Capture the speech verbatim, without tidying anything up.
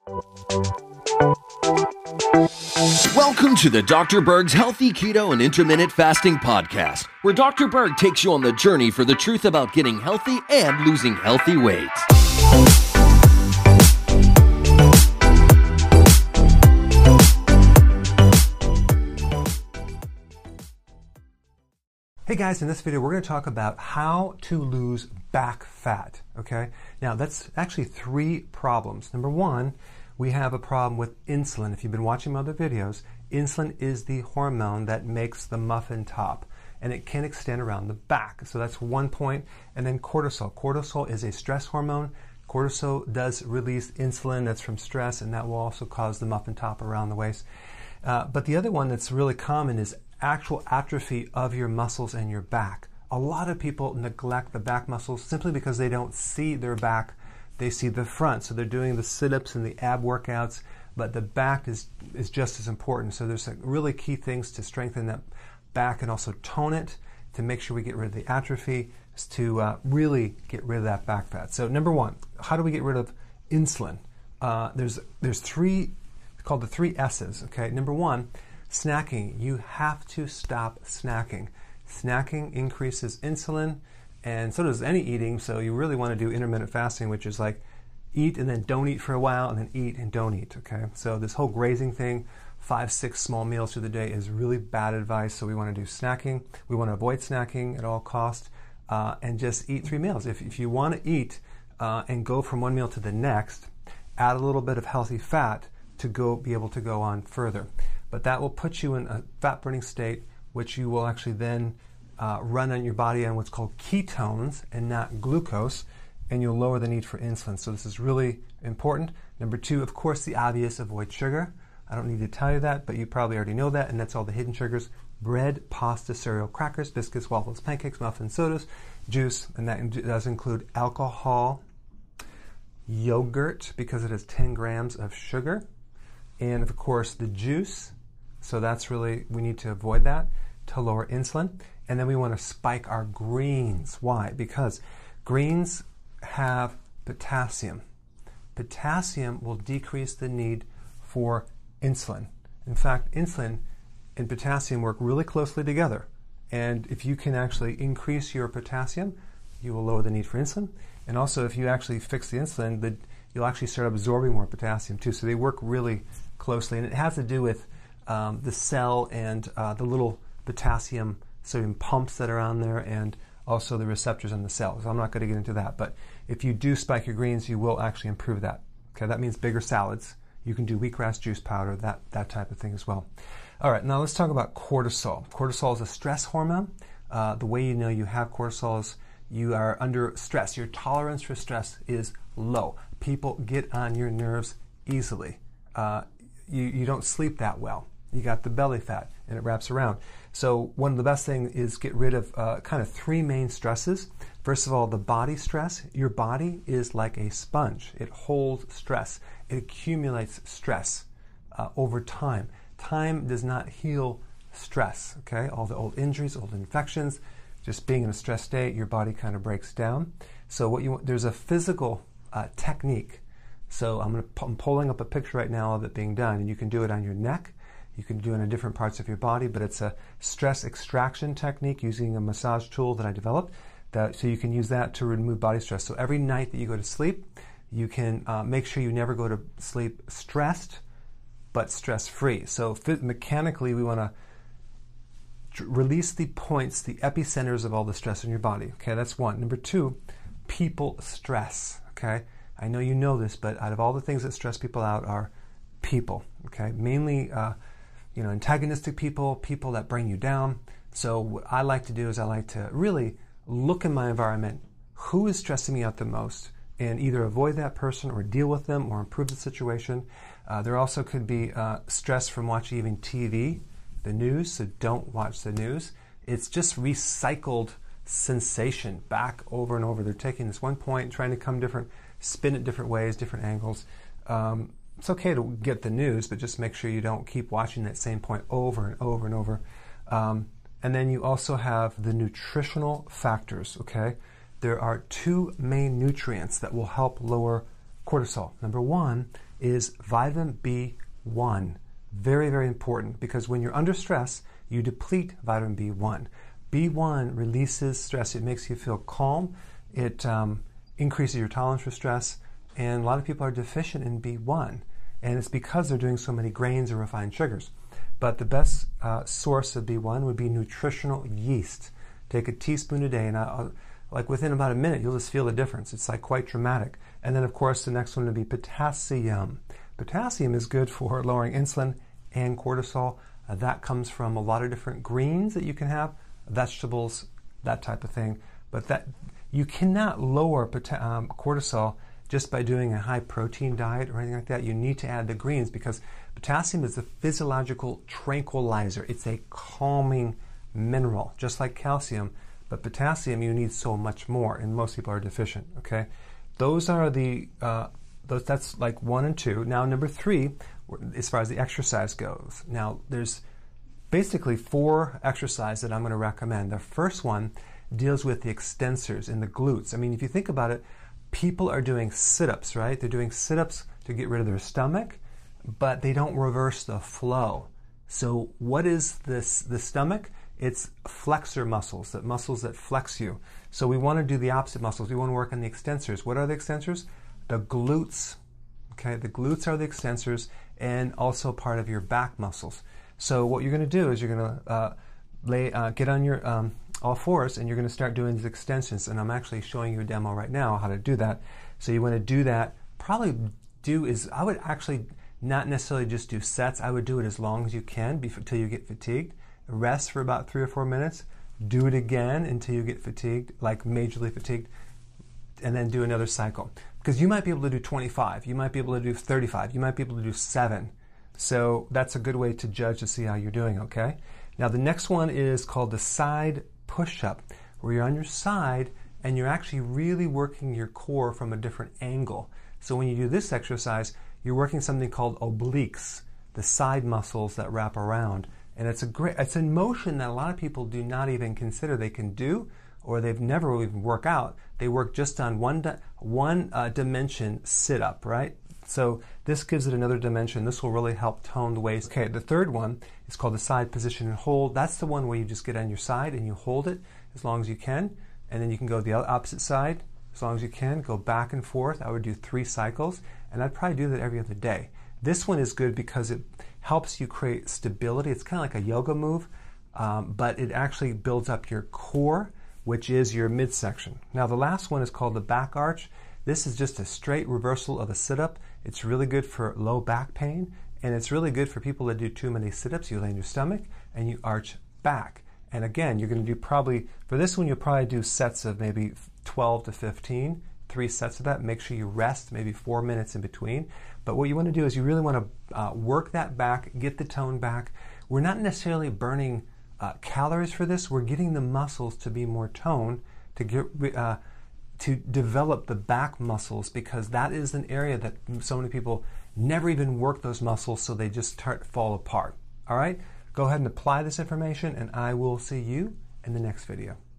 Welcome to the Doctor Berg's Healthy Keto and Intermittent Fasting Podcast, where Doctor Berg takes you on the journey for the truth about getting healthy and losing healthy weight. Hey guys, in this video we're going to talk about how to lose back fat, okay? Now that's actually three problems. Number one, we have a problem with insulin. If you've been watching my other videos, insulin is the hormone that makes the muffin top, and it can extend around the back. So that's one point. And then cortisol. Cortisol is a stress hormone. Cortisol does release insulin that's from stress, and that will also cause the muffin top around the waist. Uh, but the other one that's really common is actual atrophy of your muscles and your back. A lot of people neglect the back muscles simply because they don't see their back, they see the front. So they're doing the sit-ups and the ab workouts, but the back is, is just as important. So there's like really key things to strengthen that back and also tone it to make sure we get rid of the atrophy, is to uh, really get rid of that back fat. So number one, how do we get rid of insulin? Uh, there's, there's three, called the three S's, okay? Number one, snacking. You have to stop snacking. Snacking increases insulin, and so does any eating, so you really want to do intermittent fasting, which is like eat and then don't eat for a while, and then eat and don't eat, okay? So this whole grazing thing, five, six small meals through the day is really bad advice, so we want to do snacking. We want to avoid snacking at all costs, uh, and just eat three meals. If, if you want to eat uh, and go from one meal to the next, add a little bit of healthy fat to go be able to go on further. But that will put you in a fat-burning state, which you will actually then uh, run on your body on what's called ketones and not glucose, and you'll lower the need for insulin. So this is really important. Number two, of course, the obvious, avoid sugar. I don't need to tell you that, but you probably already know that, and that's all the hidden sugars. Bread, pasta, cereal, crackers, biscuits, waffles, pancakes, muffins, sodas, juice, and that does include alcohol, yogurt, because it has ten grams of sugar, and of course the juice. So that's really, we need to avoid that to lower insulin. And then we want to spike our greens. Why? Because greens have potassium. Potassium will decrease the need for insulin. In fact, insulin and potassium work really closely together. And if you can actually increase your potassium, you will lower the need for insulin. And also, if you actually fix the insulin, the, you'll actually start absorbing more potassium too. So they work really closely. And it has to do with Um, the cell and uh, the little potassium sodium pumps that are on there, and also the receptors in the cells. I'm not going to get into that, but if you do spike your greens, you will actually improve that. Okay, that means bigger salads. You can do wheatgrass juice powder, that, that type of thing as well. All right, now let's talk about cortisol. Cortisol is a stress hormone. Uh, the way you know you have cortisol is you are under stress. Your tolerance for stress is low. People get on your nerves easily. Uh, you, you don't sleep that well. You got the belly fat, and it wraps around. So one of the best things is get rid of uh, kind of three main stresses. First of all, the body stress. Your body is like a sponge. It holds stress. It accumulates stress uh, over time. Time does not heal stress, okay? All the old injuries, old infections, just being in a stress state, your body kind of breaks down. So what you want, there's a physical uh, technique. So I'm, gonna, I'm pulling up a picture right now of it being done, and you can do it on your neck. You can do it in different parts of your body, but it's a stress extraction technique using a massage tool that I developed. That, so you can use that to remove body stress. So every night that you go to sleep, you can uh, make sure you never go to sleep stressed, but stress-free. So mechanically, we want to release the points, the epicenters of all the stress in your body. Okay, that's one. Number two, people stress. Okay, I know you know this, but out of all the things that stress people out are people. Okay, mainly uh, you know, antagonistic people, people that bring you down. So what I like to do is I like to really look in my environment, who is stressing me out the most, and either avoid that person or deal with them or improve the situation. Uh, there also could be uh, stress from watching even T V, the news, so don't watch the news. It's just recycled sensation back over and over. They're taking this one point, trying to come different, spin it different ways, different angles. Um, It's okay to get the news, but just make sure you don't keep watching that same point over and over and over. Um, and then you also have the nutritional factors, okay? There are two main nutrients that will help lower cortisol. Number one is vitamin B one. Very, very important, because when you're under stress, you deplete vitamin B one. B one releases stress. It makes you feel calm. It um, increases your tolerance for stress. And a lot of people are deficient in B one. And it's because they're doing so many grains and refined sugars. But the best uh, source of B one would be nutritional yeast. Take a teaspoon a day, and I'll, like within about a minute, you'll just feel the difference. It's like quite dramatic. And then, of course, the next one would be potassium. Potassium is good for lowering insulin and cortisol. Uh, that comes from a lot of different greens that you can have, vegetables, that type of thing. But that you cannot lower pota- um, cortisol just by doing a high protein diet or anything like that. You need to add the greens, because potassium is a physiological tranquilizer. It's a calming mineral, just like calcium. But potassium, you need so much more, and most people are deficient. Okay, those are the uh, those. That's like one and two. Now, number three, as far as the exercise goes. Now, there's basically four exercises that I'm going to recommend. The first one deals with the extensors and the glutes. I mean, if you think about it, people are doing sit-ups, right? They're doing sit-ups to get rid of their stomach, but they don't reverse the flow. So what is this? The stomach? It's flexor muscles, that muscles that flex you. So we want to do the opposite muscles. We want to work on the extensors. What are the extensors? The glutes. Okay, the glutes are the extensors, and also part of your back muscles. So what you're going to do is you're going to uh, lay, uh, get on your um, all fours, and you're going to start doing these extensions. And I'm actually showing you a demo right now how to do that. So you want to do that. Probably do is I would actually not necessarily just do sets. I would do it as long as you can until you get fatigued. Rest for about three or four minutes. Do it again until you get fatigued, like majorly fatigued, and then do another cycle. Because you might be able to do twenty-five, you might be able to do thirty-five, you might be able to do seven. So that's a good way to judge to see how you're doing, okay? Now the next one is called the side push-up, where you're on your side and you're actually really working your core from a different angle. So when you do this exercise, you're working something called obliques, the side muscles that wrap around. And it's a great, it's a motion that a lot of people do not even consider they can do, or they've never even worked out. They work just on one di- one uh, dimension sit up, right? So this gives it another dimension. This will really help tone the waist. Okay, the third one is called the side position and hold. That's the one where you just get on your side and you hold it as long as you can, and then you can go the opposite side as long as you can. Go back and forth. I would do three cycles, and I'd probably do that every other day. This one is good because it helps you create stability. It's kind of like a yoga move, um, but it actually builds up your core, which is your midsection. Now the last one is called the back arch. This is just a straight reversal of a sit-up. It's really good for low back pain, and it's really good for people that do too many sit-ups. You lay on your stomach and you arch back. And again, you're going to do probably, for this one, you'll probably do sets of maybe twelve to fifteen, three sets of that. Make sure you rest maybe four minutes in between. But what you want to do is you really want to uh, work that back, get the tone back. We're not necessarily burning uh, calories for this. We're getting the muscles to be more toned, to get uh, to develop the back muscles, because that is an area that so many people never even work those muscles, so they just start to fall apart. All right? Go ahead and apply this information, and I will see you in the next video.